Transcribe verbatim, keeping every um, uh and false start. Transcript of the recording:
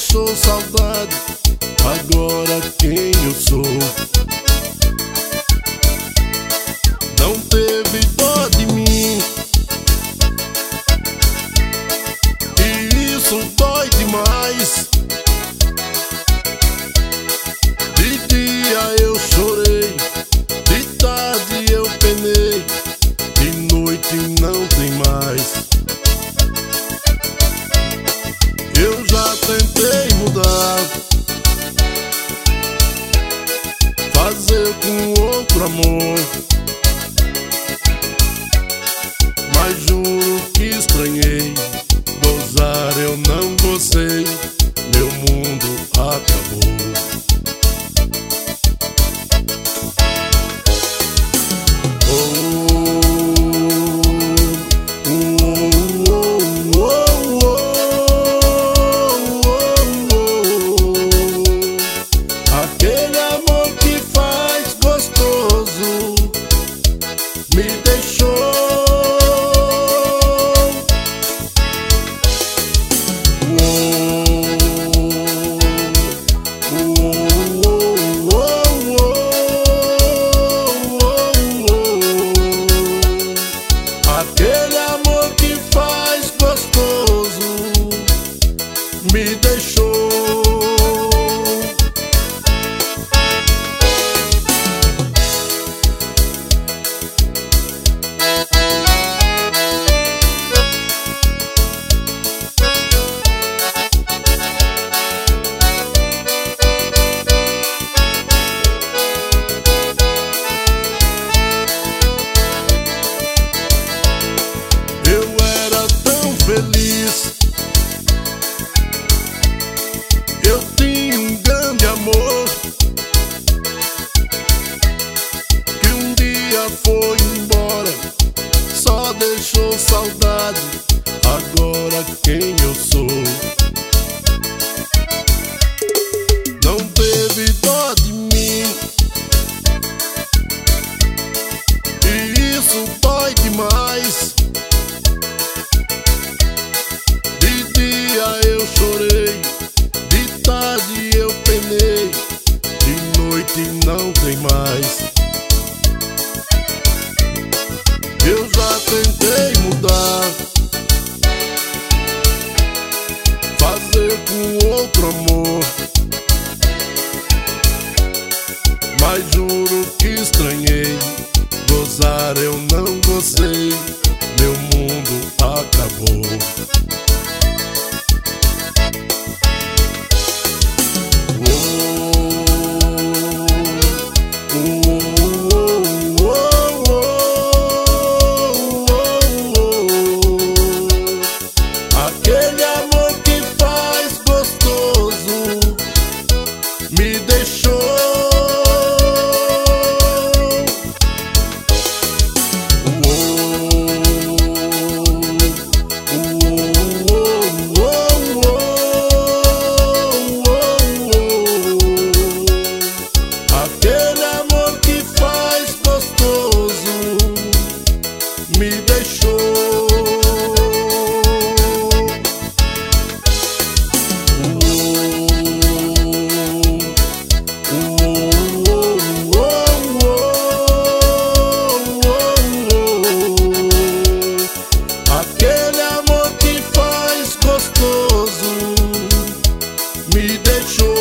deixou saudade, agora quem eu sou? Não teve dó de mim, e isso dói demais. De dia eu chorei, de tarde eu penei, de noite não tem mais. Eu já tentei mudar, fazer com outro amor, mas juro que estranhei, gozar eu não gostei, meu mundo acabou. Me deixou. Aquele amor que faz gostoso me deixou. Feliz, eu tinha um grande amor que um dia foi embora, só deixou saudade, agora quem eu sou? Não teve dó de mim, e isso dói demais. Eu chorei, de tarde eu penei, de noite não tem mais. Eu já tentei mudar, fazer com outro amor, mas juro que estranhei, gozar eu não gostei, meu mundo acabou. Aquele amor que faz gostoso me deixou. Aquele amor que faz gostoso me deixou. Aquele amor que faz gostoso me deixou.